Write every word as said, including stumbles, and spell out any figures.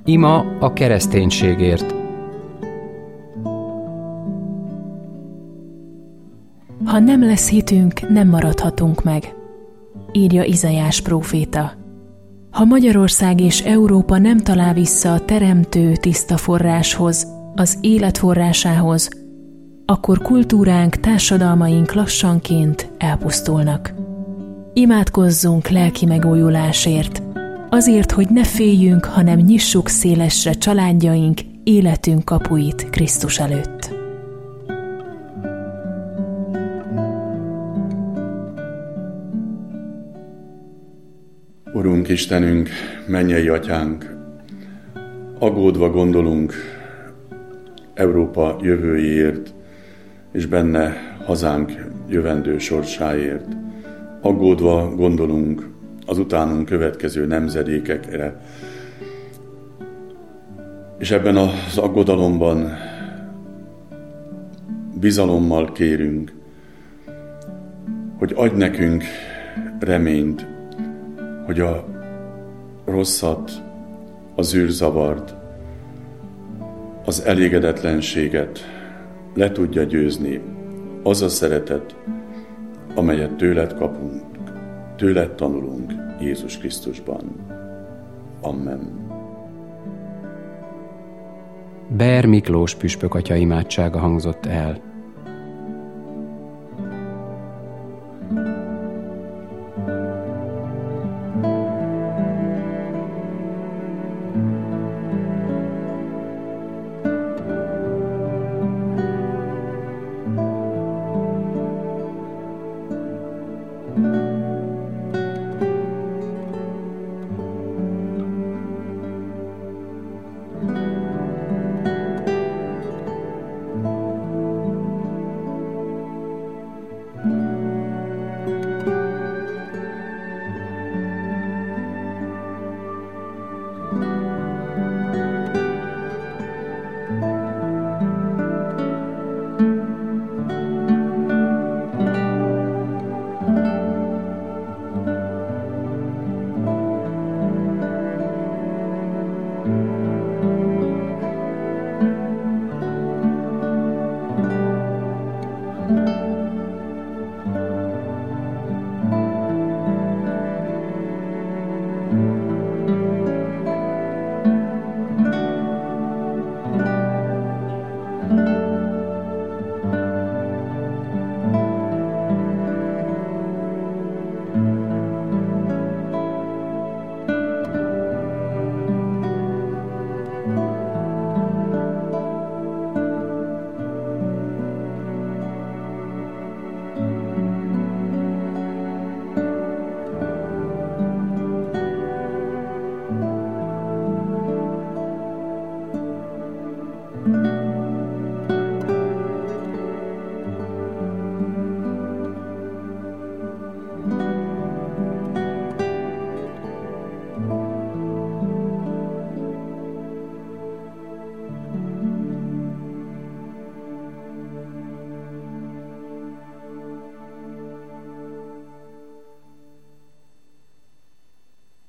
Ima a kereszténységért. Ha nem lesz hitünk, nem maradhatunk meg, írja Izaiás próféta. Ha Magyarország és Európa nem talál vissza a teremtő tiszta forráshoz, az élet forrásához, akkor kultúránk, társadalmaink lassanként elpusztulnak. Imádkozzunk lelki megújulásért, azért, hogy ne féljünk, hanem nyissuk szélesre családjaink, életünk kapuit Krisztus előtt. Urunk Istenünk, mennyei Atyánk, aggódva gondolunk Európa jövőjéért, és benne hazánk jövendő sorsáért. Aggódva gondolunk az utánunk következő nemzedékekre. És ebben az aggodalomban bizalommal kérünk, hogy adj nekünk reményt, hogy a rosszat, az űrzavart, az elégedetlenséget le tudja győzni az a szeretet, amelyet tőled kapunk, tőled tanulunk Jézus Krisztusban. Amen. Ber Miklós püspök atya imádsága hangzott el.